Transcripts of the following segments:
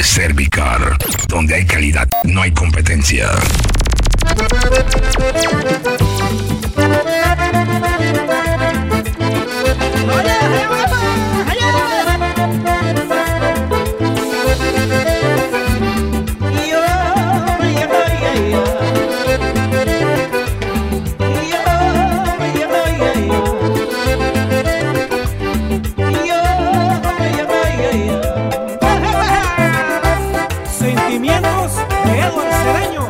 Cervicar, donde hay calidad, no hay competencia. Sentimientos de Edward Cedeño.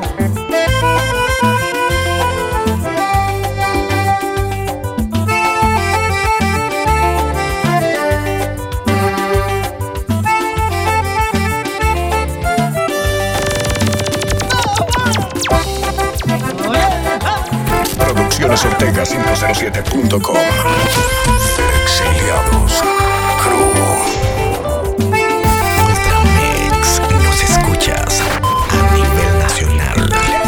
Producciones Ortega 507.com. Exiliados Crew. Ultramix, nos escuchas a nivel nacional.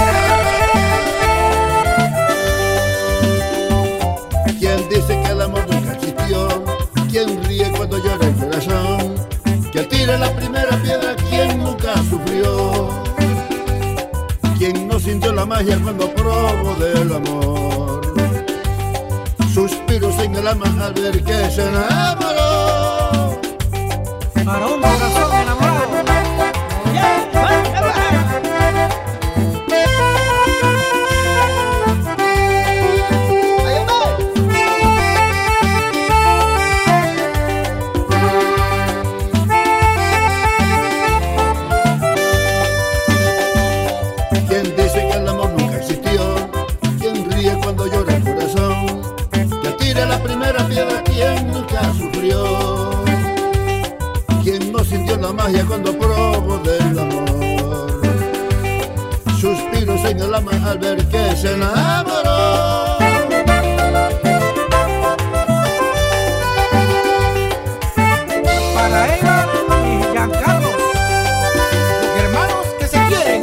¿Quién dice que el amor nunca existió? ¿Quién ríe cuando llora el corazón? ¿Quién tira la primera piedra? ¿Quién nunca sufrió? ¿Quién no sintió la magia cuando probó del amor? Suspiros en el alma al ver que se enamoró. Para un corazón enamorado. ¿Quién dice que el amor nunca existió? ¿Quién ríe cuando llora el corazón? ¿Quién tira la primera piedra? ¿Quién nunca sufrió? ¿Quién no sintió la magia cuando probó del amor? Suspiros en el alma al ver que se enamoró. Para Eva y Giancarlo, los hermanos que se quieren.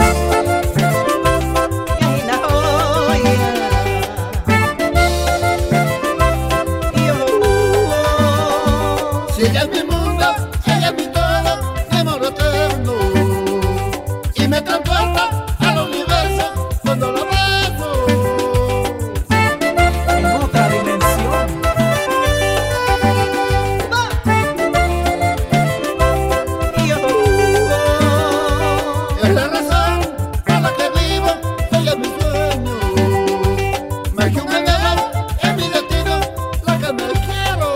Si ella es mi mundo, ella es mi todo, mi amor eterno. Y me transporta al universo cuando la beso. En otra dimensión. Es la razón por la que vivo, ella es mi sueño. Más que un anhelo, es mi destino, la que me quiero.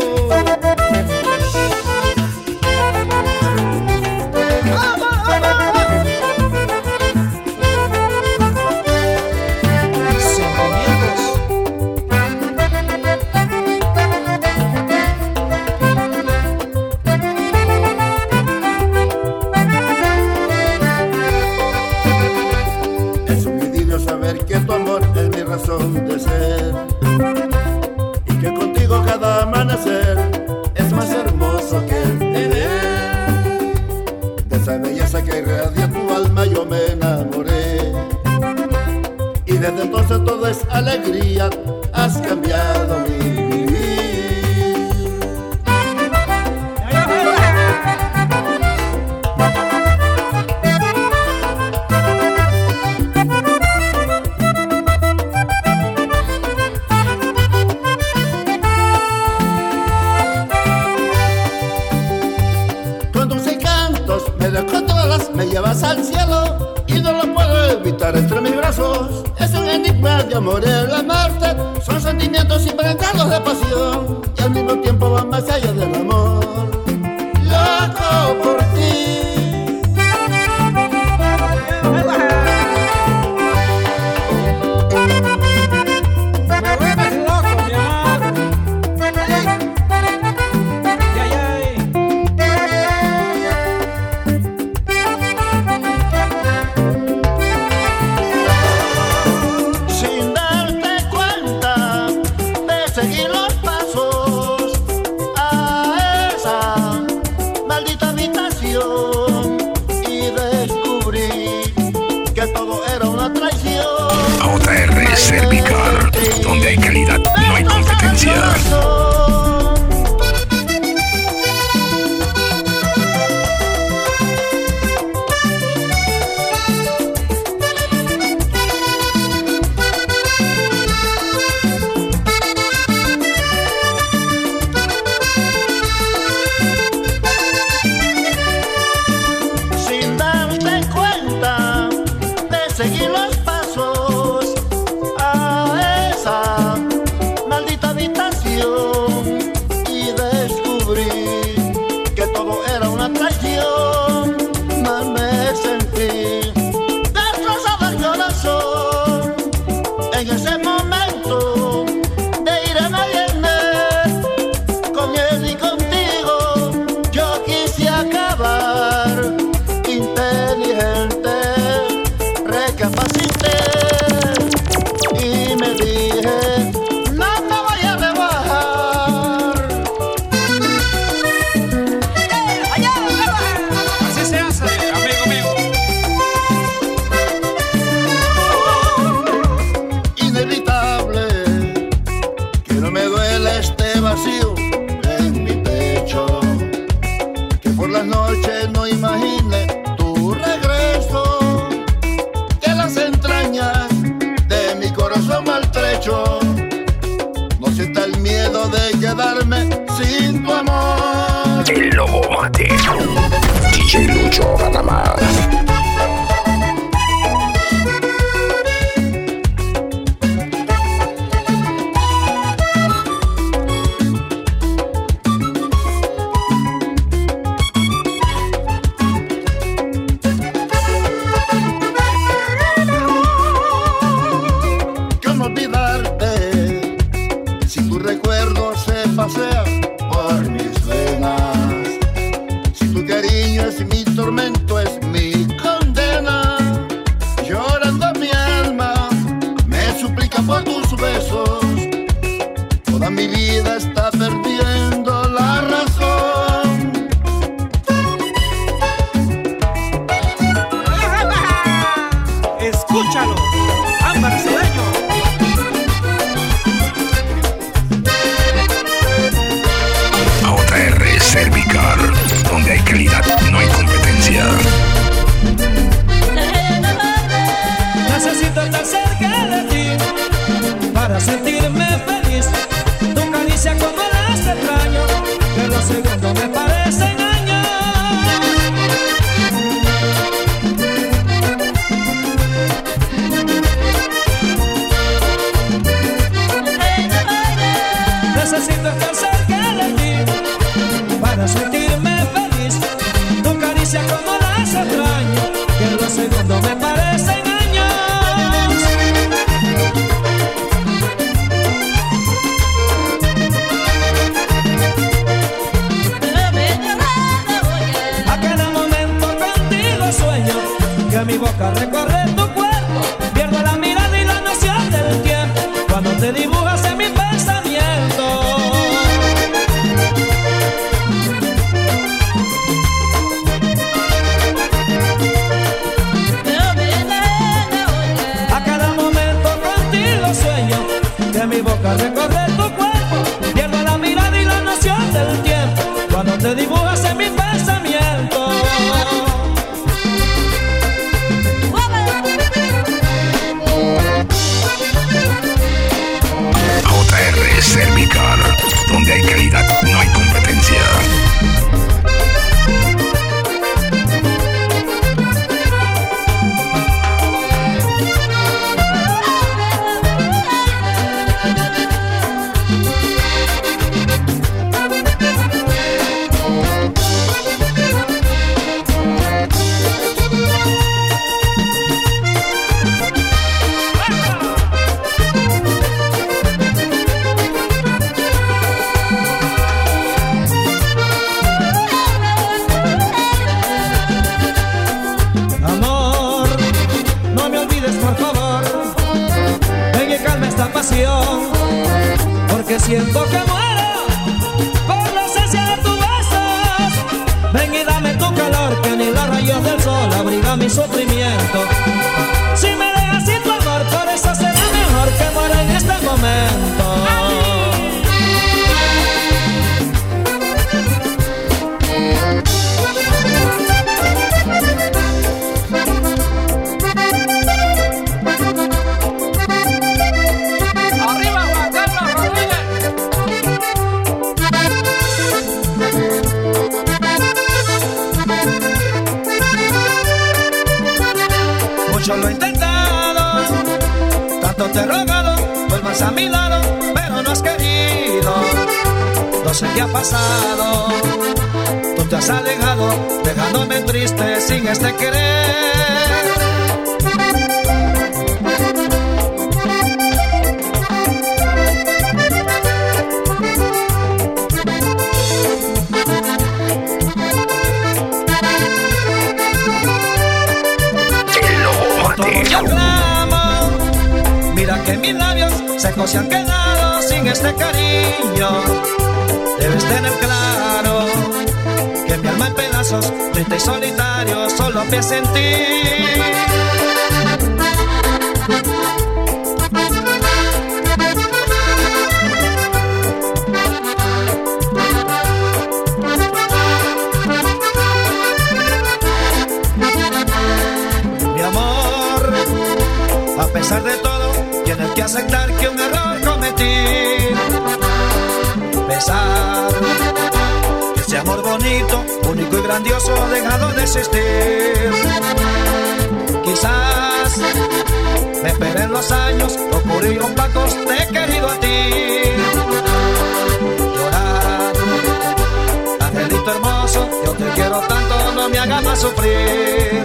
Es un idilio saber que tu amor es mi razón de ser y que contigo cada amanecer es más hermoso que el tener. De esa belleza que irradia tu alma yo me enamoré y desde entonces todo es alegría, has cambiado mi vivir. Con dulces cantos me descontrolas, me llevas al cielo y no lo puedo evitar entre mis brazos. Es un enigma de amor el amarte, son sentimientos impregnados de pasión y al mismo tiempo van más allá del amor. Loco por ti. Me vuelves loco, mi amor. Ay, ay, Sin darte cuenta de seguir los pasos a esa maldita habitación y descubrí que todo era una traición. JR Cervicar, donde hay calidad, no hay competencia. Lobo Mate, DJ Lucho Panamá. ¿Cómo olvidarte si tu recuerdo se pasea por mis venas? Si tu cariño es mi tormento, es mi condena. Llorando mi alma me suplica por tus besos. Toda mi vida está perdiendo la razón. Escúchalo, Ámbar Cedeño. JR Cervicar, donde hay calidad, no hay competencia. Necesito estar cerca de ti para sentirme feliz. Tu caricia como las extraño, que los segundos me parecen años. Necesito estar cerca de ti para sentirme feliz. Tu caricia como las extraño, que los segundos me parecen años. A cada momento contigo sueño, que mi boca recorre tu cuerpo. Pierdo la mirada y la noción del tiempo cuando te dibujas en mi pensamiento. A cada momento contigo sueño, que mi boca recorre tu cuerpo. Pierdo la mirada y la noción del tiempo cuando te dibujas en mi pensamiento. JR Cervicar, donde hay calidad, no hay competencia. Amor, no me olvides por favor. Ven y calma esta pasión, porque siento que muero por la ausencia de tus besos. Ven y dame tu calor, que ni los rayos del sol abrigan mi sufrimiento. Si me dejas sin tu amor, por eso será mejor que muera en este momento. Arriba Juan Carlos Rodríguez. Mucho lo he intentado, tanto te he rogado, vuelvas a mi lado, pero no has querido. No sé qué ha pasado, tú te has alejado, dejándome triste sin este querer. El Lobo Mate. Yo clamo, mira que mis labios secos se han quedado sin este cariño. Debes tener claro que mi alma en pedazos, triste y solitario, solo piensa en ti. Mi amor, a pesar de todo, tienes que aceptar que un error cometí. Pensar que Ese amor bonito, único y grandioso ha dejado de existir. Quizás me esperen los años, locura y complacos, te he querido a ti. Llorar, angelito hermoso, yo te quiero tanto, no me hagas más sufrir.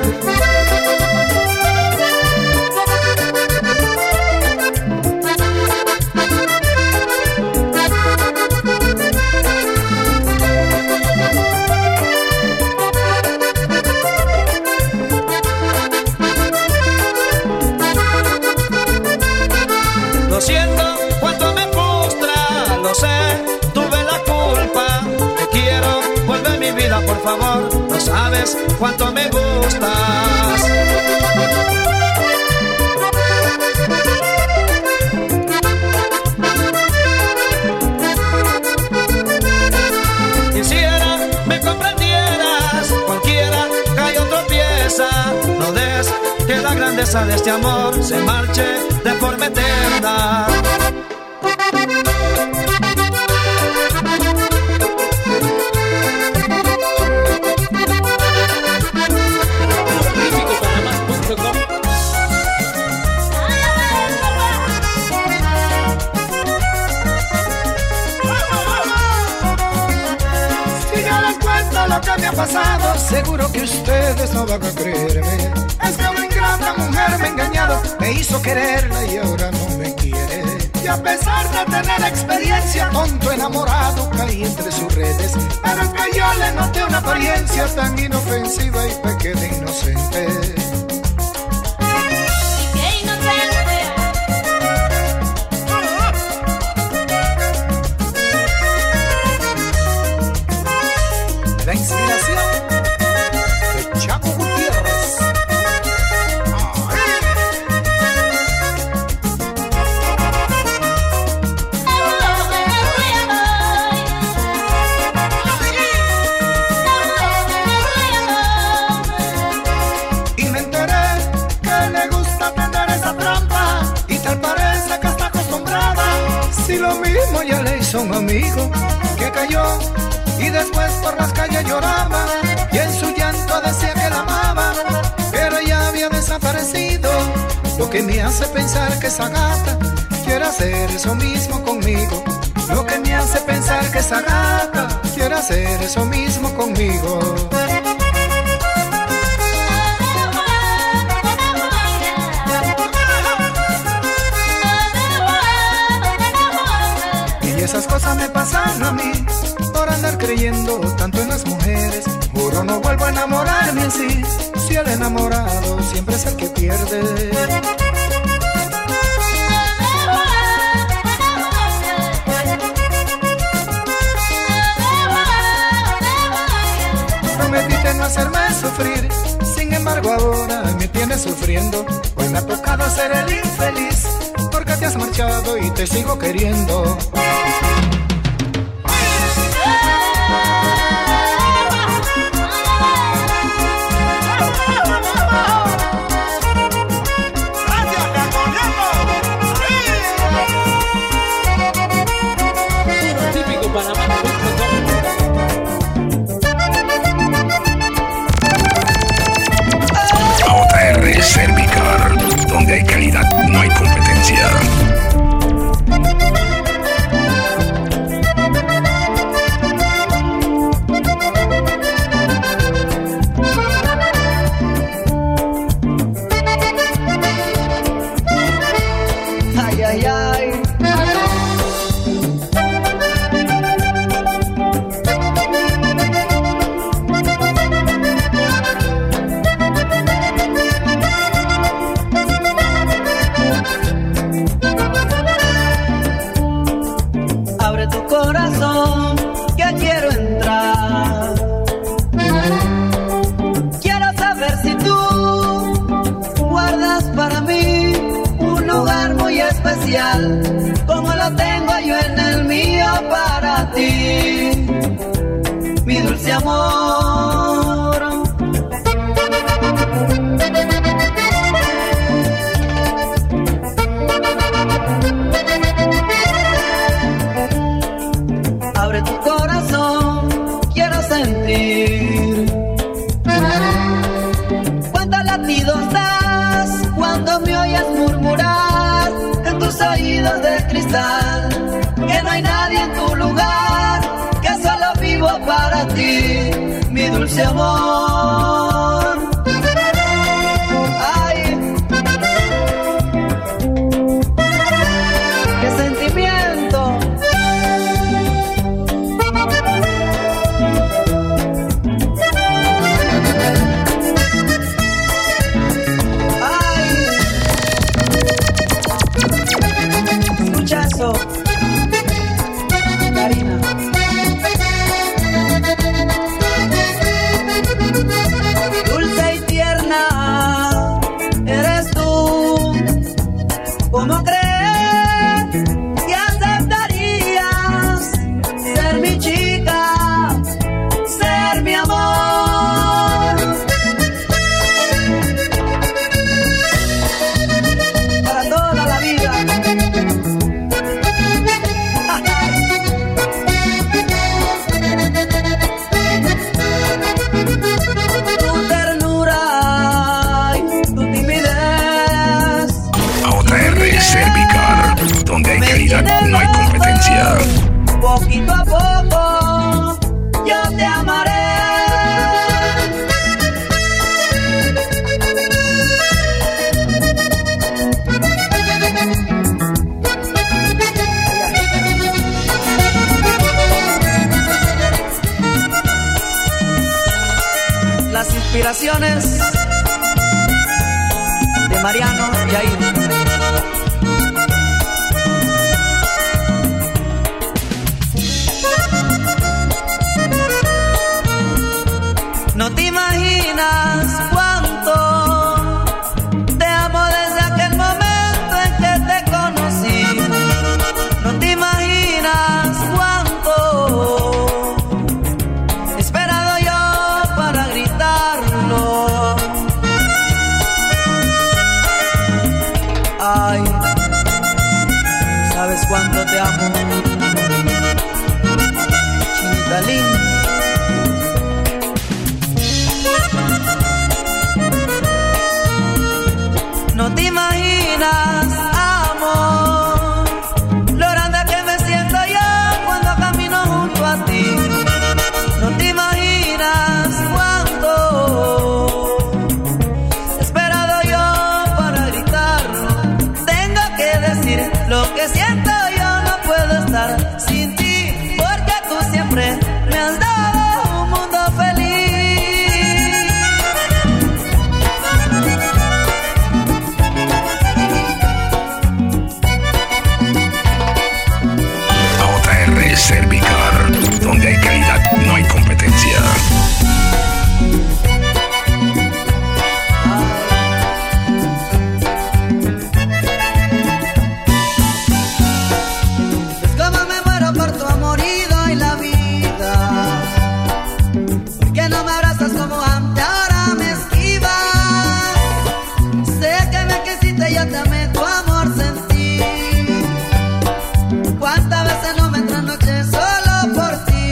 Lo siento, cuánto me frustra, lo sé, tuve la culpa. Te quiero, vuelve a mi vida, por favor. No sabes cuánto me gustas. Quisiera me comprendieras, cualquiera cae o tropieza. No des que la grandeza de este amor se marche de forma eterna. Si yo les cuento lo que me ha pasado, seguro que ustedes no van a creerme. Es que una ingrata mujer me ha engañado, me hizo quererla y ahora no me quiere. Y a pesar de tener experiencia, tonto enamorado caí entre sus redes. Pero es que yo le noté una apariencia tan inofensiva y pequé de inocente. La inspiración de Chaco Gutiérrez. Y me enteré que le gusta tener esa trampa y tal parece que está acostumbrada. Si lo mismo ya le hizo un amigo que cayó y después por las calles lloraba y en su llanto decía que la amaba, pero ya había desaparecido. Lo que me hace pensar que esa gata quiere hacer eso mismo conmigo. Lo que me hace pensar que esa gata quiere hacer eso mismo conmigo. Y esas cosas me pasan a mí por andar creyendo tanto en las mujeres. Juro no vuelvo a enamorarme así. Si el enamorado siempre es el que pierde. Prometiste no hacerme sufrir, sin embargo ahora me tienes sufriendo. Hoy me ha tocado ser el infeliz, porque te has marchado y te sigo queriendo. JR Cervicar, donde hay calidad, no hay competencia. Ay, ay, ay. Abre tu corazón, que quiero entrar. Quiero saber si tú guardas para mí un lugar muy especial, como lo tengo yo en el mío para ti, mi dulce amor. Abre tu corazón, quiero morir. ¿Cuántos latidos das cuando me oyes murmurar en tus oídos de cristal que no hay nadie en tu lugar, que solo vivo para ti, mi dulce amor? Ay, qué sentimiento. Ay, escucha eso, Karina. Dulce y tierna eres tú. ¿Cómo crees que aceptarías ser mi chica, ser mi amor? Para toda la vida. Tu ternura y tu timidez JR Cervicar, donde hay calidad no hay competencia. poquito a poco yo te amaré. Las inspiraciones de Mariano Yair. No te imaginas cuánto te amo desde aquel momento en que te conocí. No te imaginas cuánto he esperado yo para gritarlo. Ay, ¿sabes cuánto te amo, chinita linda? No te imaginas, amor, lo grande que me siento yo cuando camino junto a ti. No te imaginas cuánto he esperado yo para gritarlo. Tengo que decir lo que siento, yo no puedo estar sin ti, porque tú siempre me has dado un mundo feliz. JR Cervicar, donde hay calidad no hay competencia. Es como me muero por tu amor y doy la vida. ¿Por qué no me abrazas como antes? Ahora me esquivas. Sé que me quisiste, yo te amé, tu amor sentí. ¿Cuántas veces no me trasnoché solo por ti?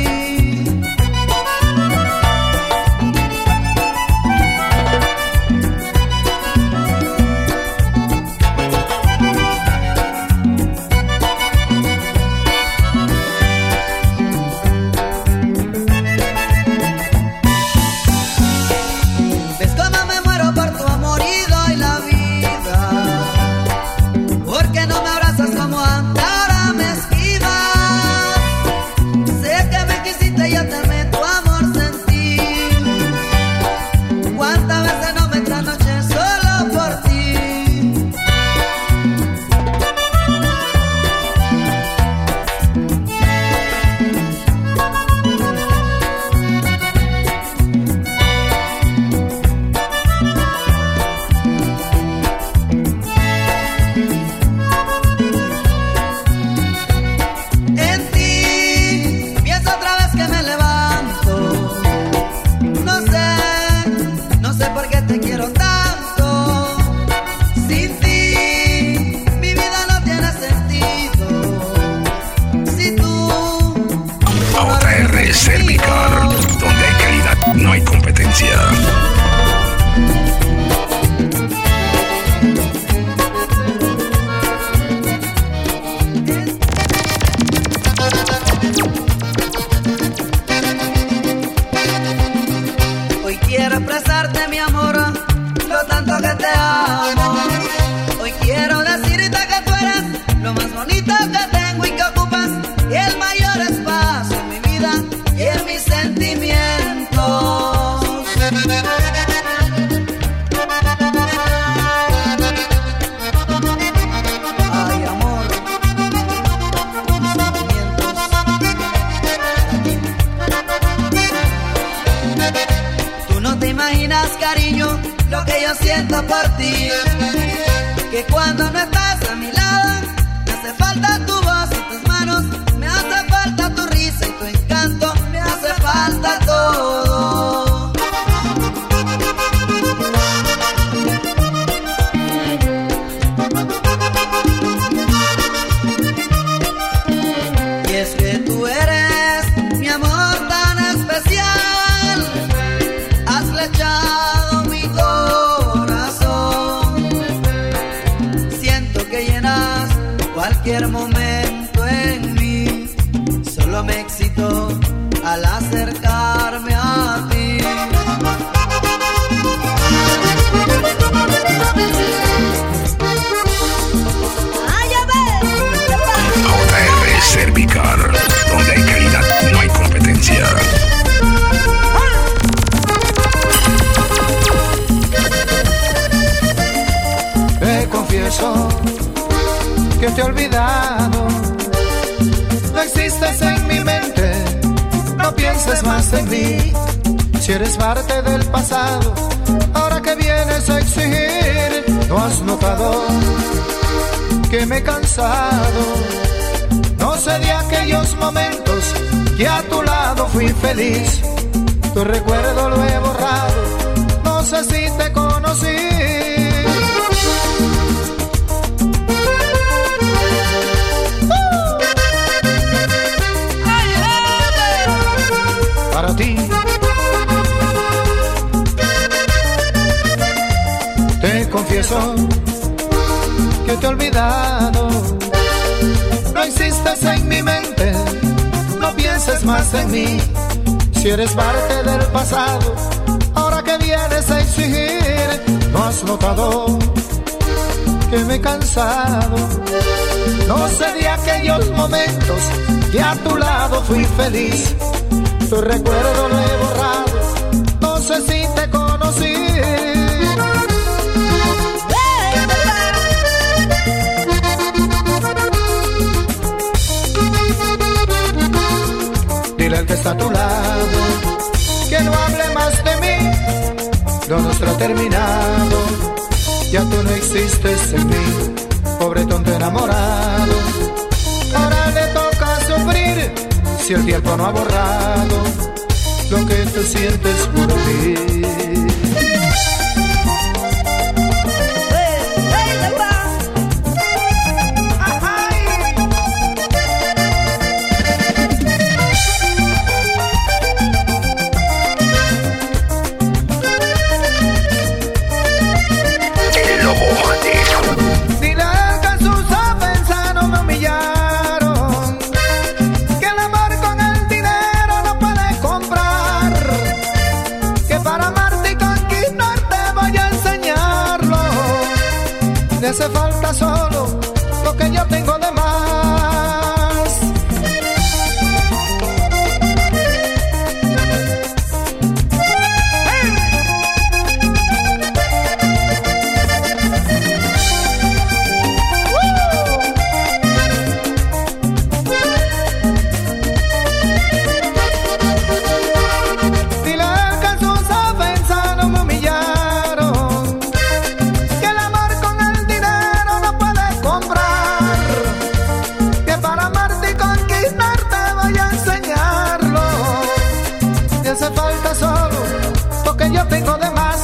quiero expresarte mi amor, lo tanto que te amo. Hoy quiero decirte que tú eres lo más bonito que tengo y que ocupas el mayor espacio en mi vida y en mis sentimientos. Ay, amor, mis sentimientos para ti. Tú no te imaginas, cariño, lo que yo siento por ti, que cuando no estás a mi lado me hace falta tu voz y tus manos, me hace falta tu risa y tu encanto, me hace falta todo. Y es que tú eres mi amor tan especial, has flechado mi corazón, siento que llenas cualquier momento en mí, solo me excito al acercarme a ti. JR Cervicar, donde hay calidad, no hay competencia. Te confieso que te he olvidado, no existes en mi mente, no pienses más en mí. Si eres parte del pasado, ahora que vienes a exigir, ¿no has notado que me he cansado? No sé de aquellos momentos que a tu lado fui feliz, tu recuerdo lo he borrado, no sé si te conocí. Para ti te confieso que te he olvidado, no existes en mi mente, no pienses más en mí. Si eres parte del pasado, ahora que vienes a exigir, ¿no has notado que me he cansado? No sé de aquellos momentos que a tu lado fui feliz, tu recuerdo lo he borrado, no sé si te conocí. Dile al que está a tu lado que no hable más de mí, lo nuestro ha terminado, ya tú no existes en mí, pobre tonto enamorado. Ahora le toca sufrir si el tiempo no ha borrado lo que tú sientes por mí. Me hace falta solo lo que yo tengo de más. Dile que sus ofensas no me humillaron, que el amor con el dinero no puede comprar, que para amarte y conquistarte voy a enseñarlo. Me hace falta solo lo que yo tengo de más.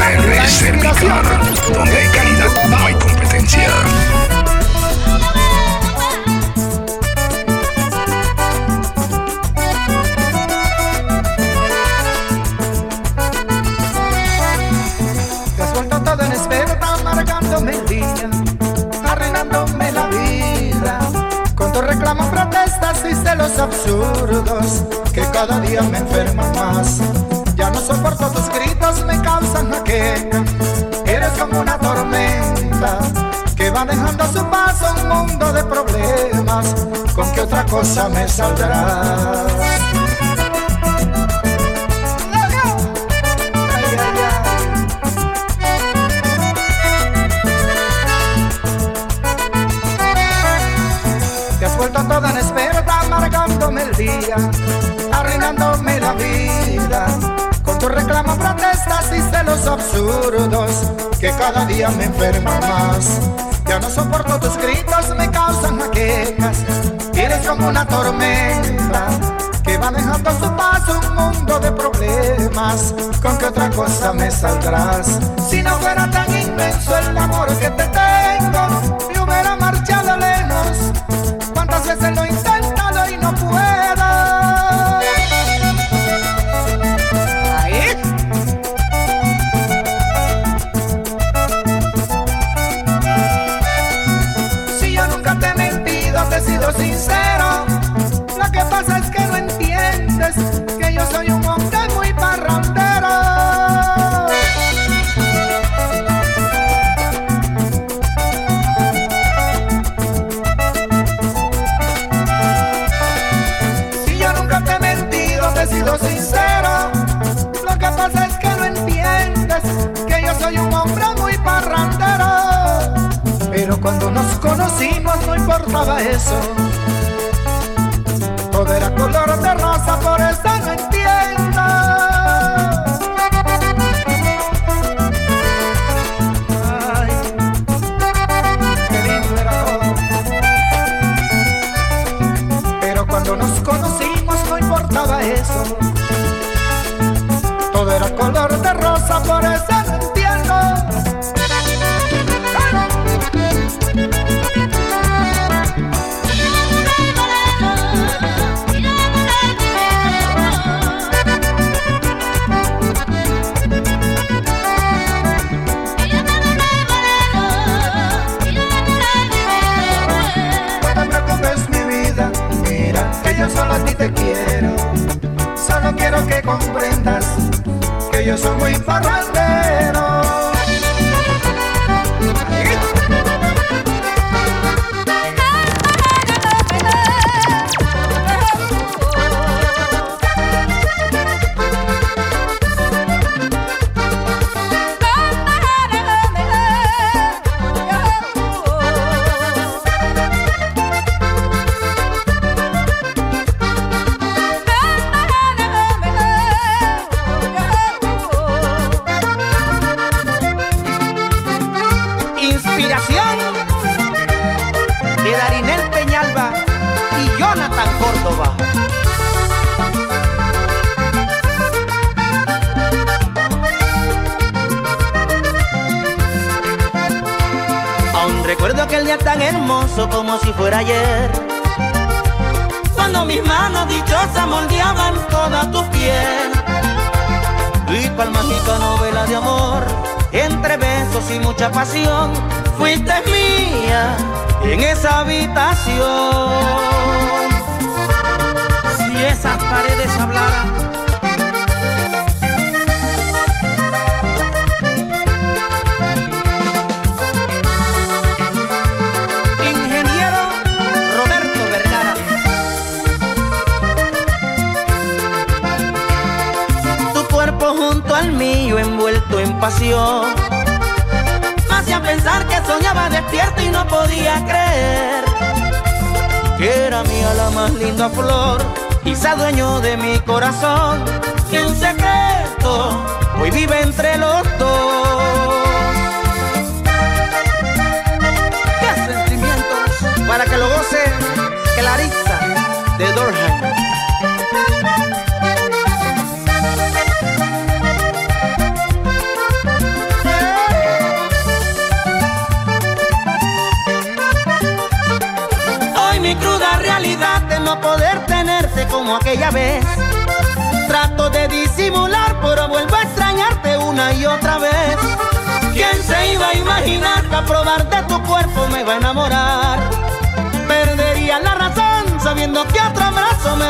JR Cervicar, donde hay calidad, no hay competencia. absurdos que cada día me enferman más. Ya no soporto tus gritos, me causan jaqueca. Eres como una tormenta que va dejando a su paso un mundo de problemas. ¿Con qué otra cosa me saldrás? Te has vuelto toda inexperta, amargándome el día, arruinándome la vida, con tus reclamos, protestas y celos absurdos que cada día me enferman más. Ya no soporto tus gritos, me causan jaquecas. Eres como una tormenta que va dejando a su paso un mundo de problemas. ¿Con qué otra cosa me saldrás? Si no fuera tan inmenso el amor que te tengo, me hubiera marchado lejos. ¿Cuántas veces lo he intentado y no puedo? He sido sincero, lo que pasa es que no entiendes que yo soy un hombre muy parrandero. Si yo nunca te he mentido, te he sido sincero, lo que pasa es que no entiendes que yo soy un hombre muy parrandero. Pero cuando nos conocimos no importaba eso, todo era color de rosa, por eso no entiendo. Ay, qué lindo era todo. Pero cuando nos conocimos no importaba eso, todo era color de rosa, por eso no entiendo. Yo solo a ti te quiero, solo quiero que comprendas que yo soy muy parrandero. De Darinel Peñalba y Jonathan Córdoba. Aún recuerdo aquel día tan hermoso como si fuera ayer, cuando mis manos dichosas moldeaban toda tu piel. Y cual mágica novela de amor, entre besos y mucha pasión, fuiste mía en esa habitación. Si esas paredes hablaran, ingeniero Roberto Vergara. Tu cuerpo junto al mío envuelto en pasión, a pensar que soñaba despierto y no podía creer que era mía la más linda flor, quizá dueño de mi corazón, y un secreto hoy vive entre los dos. ¡Qué sentimientos! Para que lo goce Clarissa de Dorheim. Mi cruda realidad de no poder tenerte como aquella vez, trato de disimular, pero vuelvo a extrañarte una y otra vez. ¿Quién se iba a imaginar que a probar de tu cuerpo me va a enamorar? Perdería la razón sabiendo que otro abrazo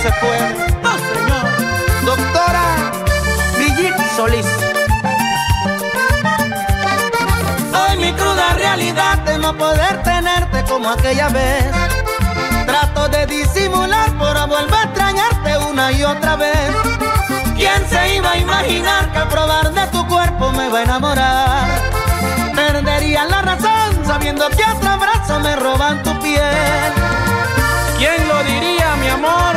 se puede. No, señor. Doctora Brigitte Solís. Hoy mi cruda realidad de no poder tenerte como aquella vez. Trato de disimular, pero vuelvo a extrañarte una y otra vez. ¿Quién se iba a imaginar que al probar de tu cuerpo me va a enamorar? Perdería la razón sabiendo que otro abrazo me roban tu piel. ¿Quién lo diría, mi amor?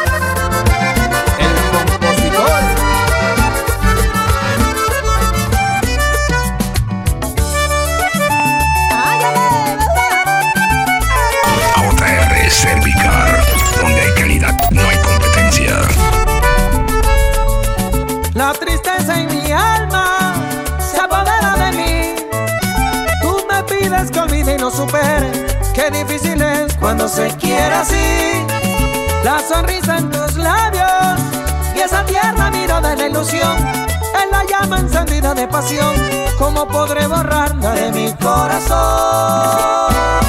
El compositor. JR Cervicar, donde hay calidad, no hay competencia. La tristeza en mi alma se apodera de mí. Tú me pides que olvide y no supere. Qué difícil es cuando se quiere así. La sonrisa en tus labios y esa tierna mirada de ilusión es la llama encendida de pasión. ¿Cómo podré borrarla de mi corazón?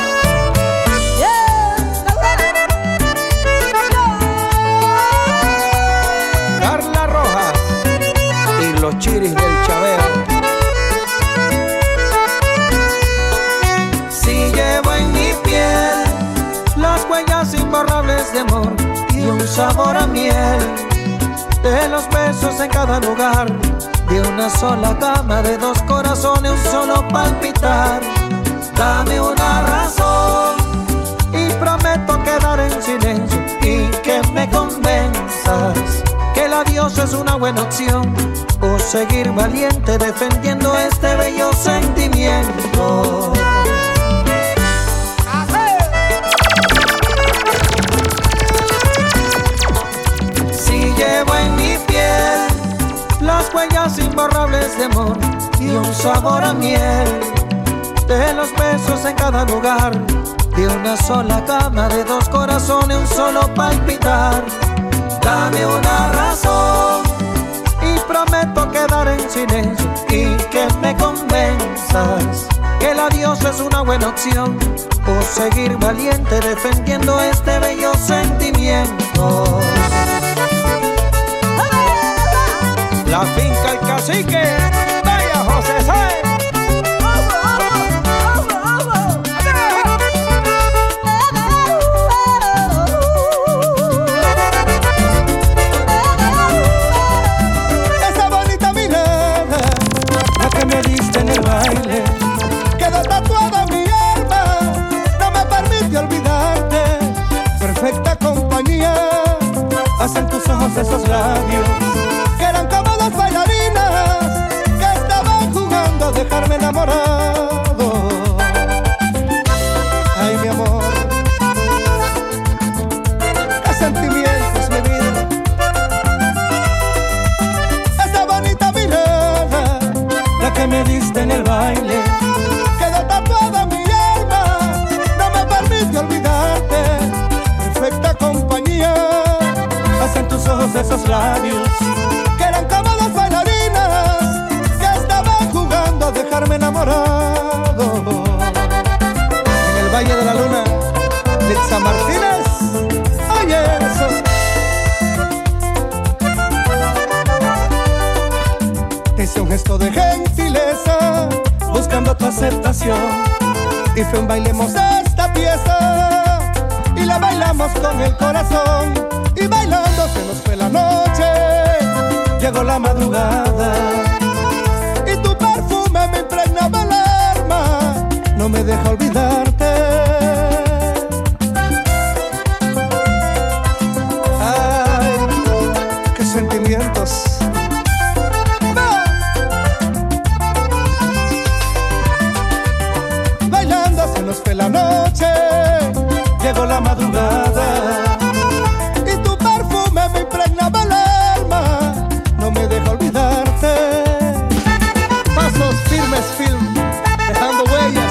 Carla Rojas y los chiris del Chaveo. Si llevo en mi piel las huellas imborrables de amor y un sabor a miel de los besos en cada lugar, de una sola cama, de dos corazones, un solo palpitar. Dame una razón y prometo quedar en silencio y que me convenzas que el adiós es una buena opción, o seguir valiente defendiendo este bello sentimiento. Si llevo en mi piel las huellas imborrables de amor y un sabor a miel de los besos en cada lugar, de una sola cama, de dos corazones, un solo palpitar. Dame una razón y prometo quedar en silencio y que me convenzas que el adiós es una buena opción, o seguir valiente defendiendo este bello sentimiento. La finca El Cacique, vaya José Sáenz. Quedó tatuada en mi alma, no me permite olvidarte. Perfecta compañía, hacen tus ojos esos labios que eran como dos bailarinas que estaban jugando a dejarme enamorado. Ay, mi amor, qué sentimientos, mi vida. Esa bonita mirada, la que me diste en el baile, quedó tatuada en mi alma, no me permite olvidarte. Perfecta compañía, hacen tus ojos esos labios que eran como dos bailarinas que estaban jugando a dejarme enamorado. En el Valle de la Luna, Litza Martínez, oye eso. Te hice un gesto de gentileza buscando tu aceptación y fue un bailemos esta pieza y la bailamos con el corazón, y bailando se nos fue la noche, llegó la madrugada y tu perfume me impregnaba el alma, no me deja olvidarte. Ay, qué sentimientos. Se nos fue la noche, llegó la madrugada y tu perfume me impregnaba el alma, no me deja olvidarte. Pasos firmes, dejando huellas.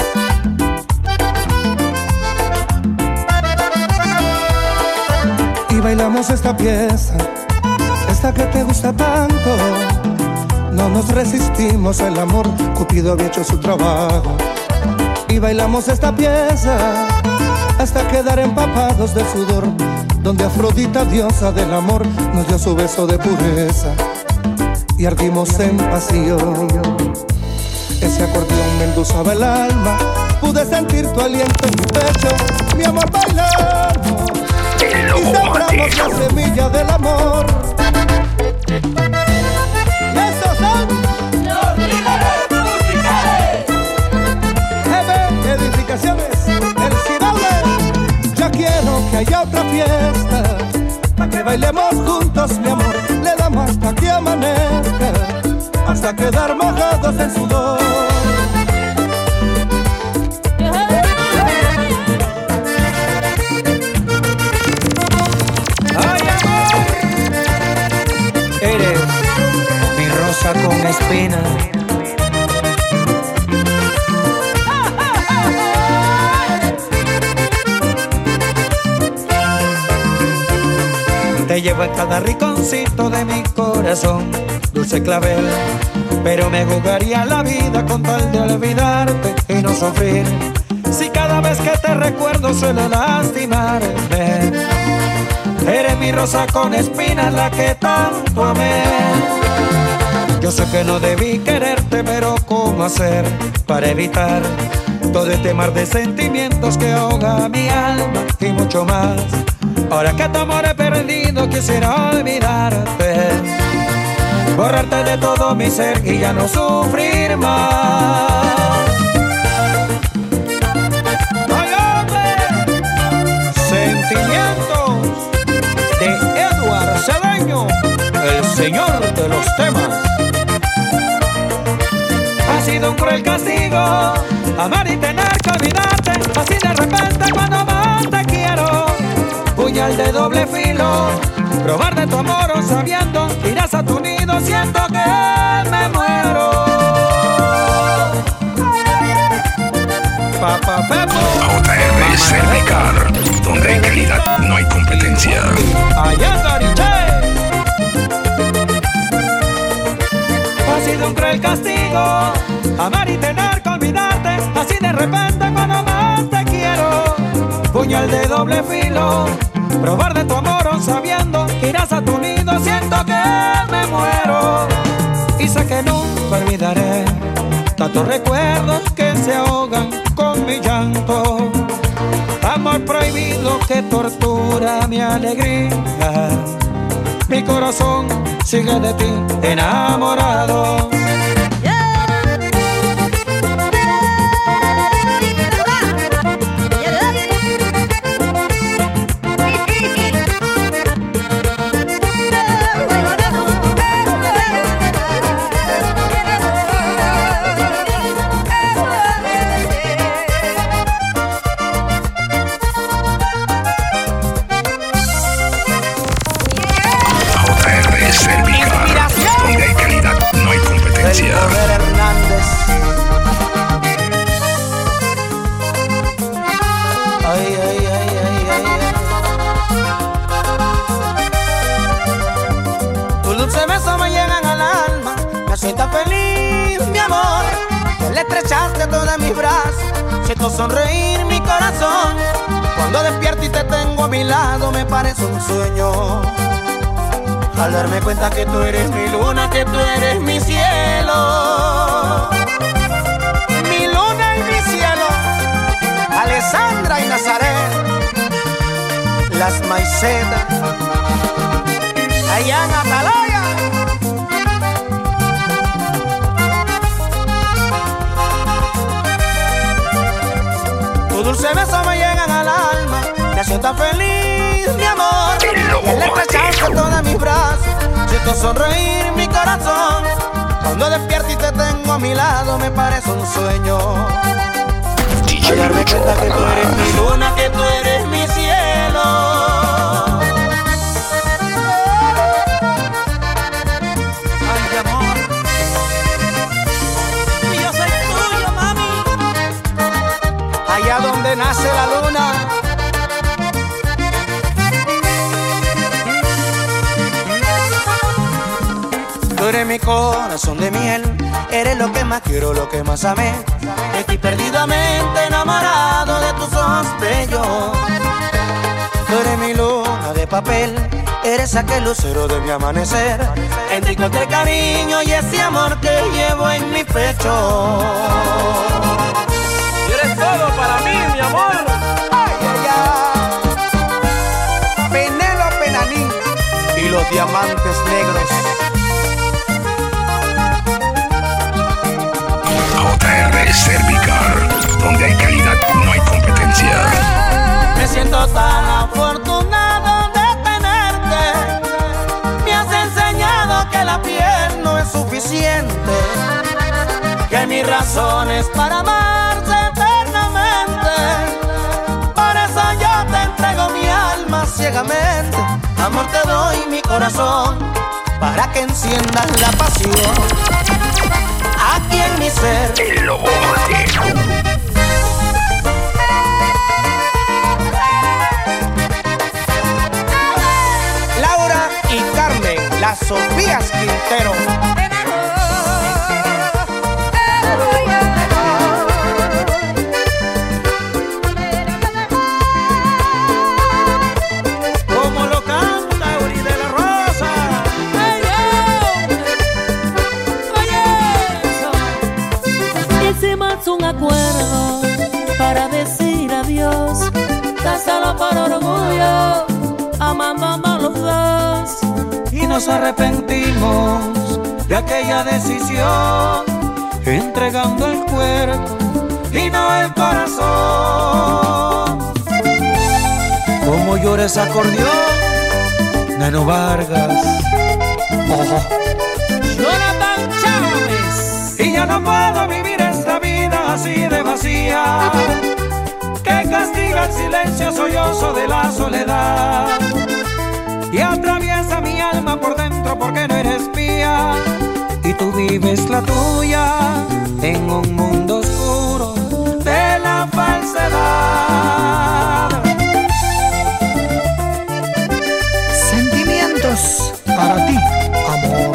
Y bailamos esta pieza, esta que te gusta tanto. No nos resistimos al amor, Cupido había hecho su trabajo. Y bailamos esta pieza hasta quedar empapados de sudor donde Afrodita, diosa del amor, nos dio su beso de pureza y ardimos en pasión. Ese acordeón me endulzaba el alma, pude sentir tu aliento en mi pecho, mi amor bailamos y sembramos la semilla del amor. Y estos son los líderes musicales. Jefe, edificaciones, el Cibaule. Ya quiero que haya otra fiesta, para que bailemos juntos, mi amor. Le damos hasta que amanezca, hasta quedar mojados en sudor. Ay, amor, eres mi rosa con espinas. Te llevo en cada rinconcito de mi corazón, dulce clavel, pero me jugaría la vida con tal de olvidarte y no sufrir. Si cada vez que te recuerdo suelo lastimarme, eres mi rosa con espinas, la que tanto amé. Yo sé que no debí quererte, pero ¿cómo hacer para evitar todo este mar de sentimientos que ahoga mi alma y mucho más? Ahora que tu amor he perdido, quisiera olvidarte, borrarte de todo mi ser y ya no sufrir más. ¡Ay, hombre! Sentimientos de Edward Cedeño, el señor de los temas. Ha sido un cruel castigo amar y tener que olvidarte, así de repente cuando más te quiero. Puñal de doble filo, probar de tu amor sabiendo irás a tu nido, siento que me muero. Papá Pepo, JR Cervicar, donde hay calidad, no hay competencia. allá en Gariche. Ha sido un cruel castigo amar y tener que olvidarte, así de repente cuando más te quiero. Puñal de doble filo, probar de tu amor sabiendo que irás a tu nido, siento que me muero. Y sé que nunca olvidaré tantos recuerdos que se ahogan con mi llanto. Amor prohibido que tortura mi alegría, mi corazón sigue de ti enamorado. Siento sonreír mi corazón, cuando despierto y te tengo a mi lado me parece un sueño. Al darme cuenta que tú eres mi luna, que tú eres mi cielo, mi luna y mi cielo. Alessandra y Nazaret, las maicetas, allá en Atalaya. Tu dulce beso me llegan al alma, me hace tan feliz, mi amor. El estrechaste todos mis brazos, siento sonreír mi corazón. Cuando despierto y te tengo a mi lado, me parece un sueño. Al darme cuenta que tú eres mi luna, que tú eres mi cielo. Ay, amor, y yo soy tuyo, mami. Allá donde nace la luna, tú eres mi corazón de miel, eres lo que más quiero, lo que más amé. Estoy perdidamente enamorado de tus ojos bellos. Tú eres mi luna eres aquel lucero de mi amanecer. En ti encontré cariño y ese amor que llevo en mi pecho. Y eres todo para mí, mi amor. Ay, ay, ay. Penélope Nanín y los diamantes negros. JR Cervicar, donde hay calidad, no hay competencia. Me siento tan afortunado de tenerte. Me has enseñado que la piel no es suficiente, que mis razones para amarte eternamente. Por eso yo te entrego mi alma ciegamente. Amor, te doy mi corazón para que enciendas la pasión aquí en mi ser. El Lobo Mateo. Laura y Carmen, las Sofías Quintero. Como lo canta Uri de la Rosa. Hicimos un acuerdo para decir adiós, casado por orgullo, amándonos los dos. Y nos arrepentimos de aquella decisión, entregando el cuerpo y no el corazón. Como llora ese acordeón, Nano Vargas. Oh. Jonathan Chávez. Y ya no puedo vivir esta vida así de vacía, que castiga el silencio sollozo de la soledad y atraviesa mi alma por dentro porque no eres mía y tú vives la tuya en un mundo oscuro de la falsedad. Sentimientos para ti, amor.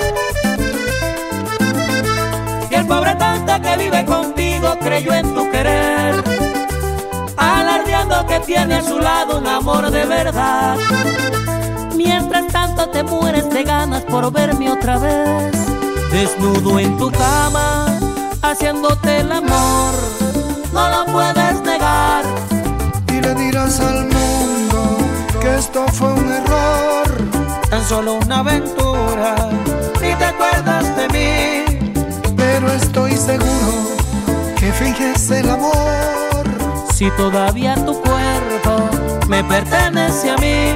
Y el pobre tonto que vive contigo creyó en tu querer, alardeando que tiene a su lado un amor de verdad. Mientras tanto te mueres de ganas por verme otra vez, desnudo en tu cama, haciéndote el amor. No lo puedes negar. Y le dirás al mundo que esto fue un error, Tan solo una aventura, ni te acuerdas de mí. pero estoy seguro que finges el amor. Si todavía tu cuerpo me pertenece a mí.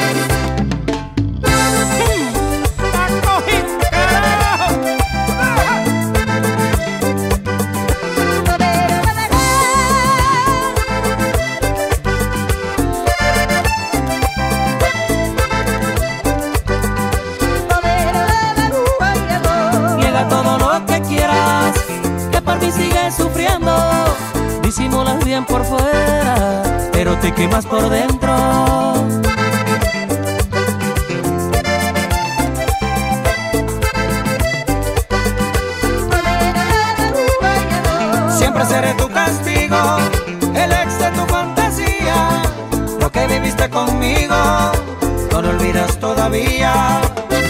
Niega todo lo que quieras, que por mí sigues sufriendo. Disimulas bien por fuera, pero te quemas por dentro. Siempre seré tu castigo, el ex de tu fantasía. Lo que viviste conmigo, no lo olvidas todavía.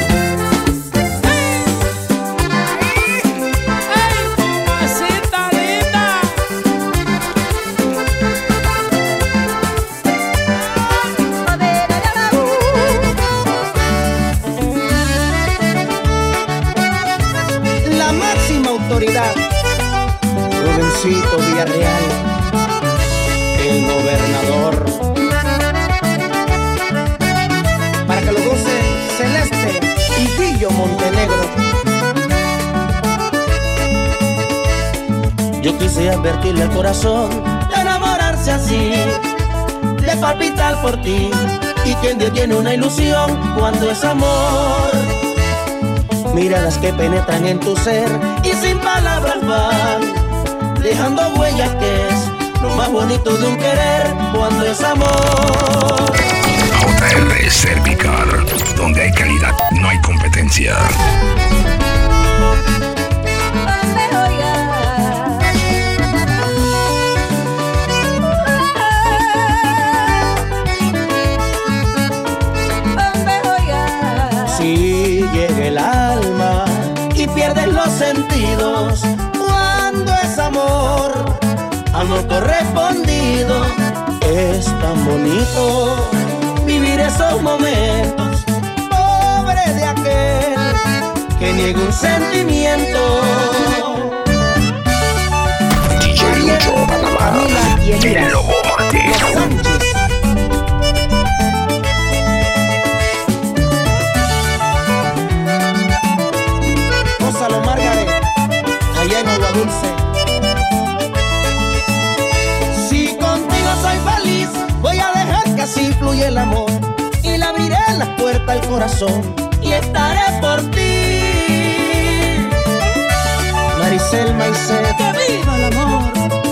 La máxima autoridad, Rubencito Villarreal, el gobernador. Para que lo goce Celeste y Guillo Montenegro. Yo quise advertirle al corazón de enamorarse así, de palpitar por ti. Y quien tiene una ilusión cuando es amor. Miradas que penetran en tu ser y sin palabras van, dejando huellas que es lo más bonito de un querer cuando es amor. JR Cervicar, donde hay calidad, no hay competencia. Hombre, bonito vivir esos momentos. Pobre de aquel que niega un sentimiento. DJ Lucho, Panamá, el lobo mate. Gonzalo Margaret, allá en Agua Dulce. Si contigo soy feliz, voy a dejar que así fluya el amor y le abriré las puertas al corazón y estaré por ti. Maricel Maicet, que viva el amor.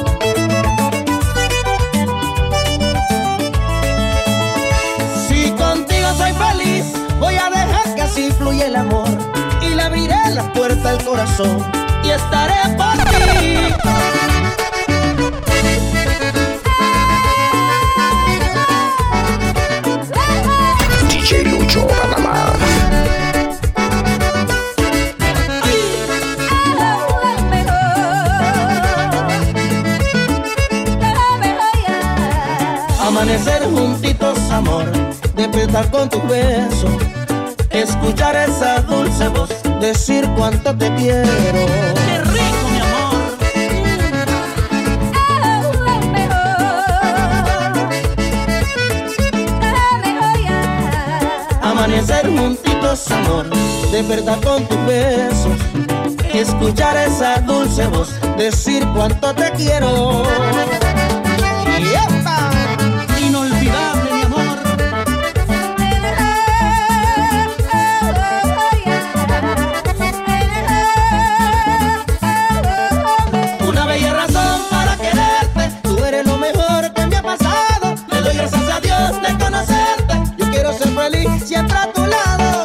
Si contigo soy feliz, voy a dejar que así fluya el amor y le abriré las puertas al corazón y estaré por ti. DJ Lucho, Panamá. Amanecer juntitos, amor, despertar con tus besos, escuchar esa dulce voz, decir cuánto te quiero. ¡Qué rico, mi amor! Amanecer juntitos, amor, despertar con tus besos, escuchar esa dulce voz, decir cuánto te quiero. ¡Yepa! Inolvidable, mi amor. Una bella razón para quererte, tú eres lo mejor que me ha pasado. Le doy gracias a Dios de conocerte, yo quiero ser feliz siempre a tu lado.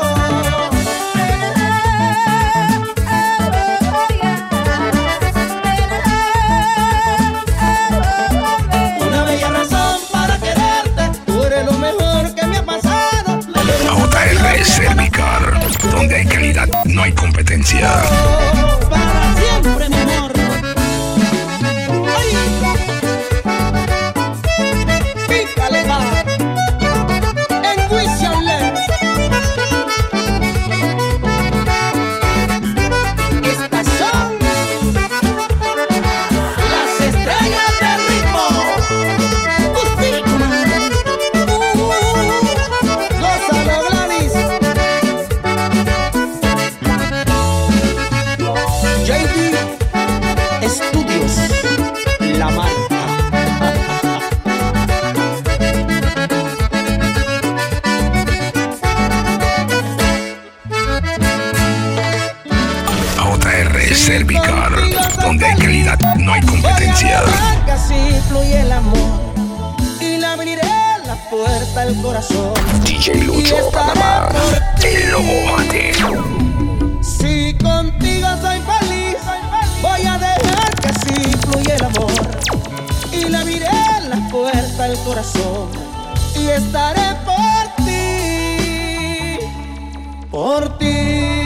Una bella razón para quererte, tú eres lo mejor que me ha pasado. JR Cervicar, donde hay calidad, no hay competencia. Para siempre, mi amor. Ay. Pícale, va. Enjuíciale. Estas son las estrellas del ritmo. Gózalo, Gladys. JD Estudios, la marca. JR Cervicar, donde hay calidad, no hay competencia. Voy a dejar que así fluye el amor y le abriré la puerta al corazón. DJ Lucho, Panamá, el lobo mate. Si contigo soy feliz, voy a dejar que así fluya el amor y le abriré la puerta al corazón y estaré por ti, por ti.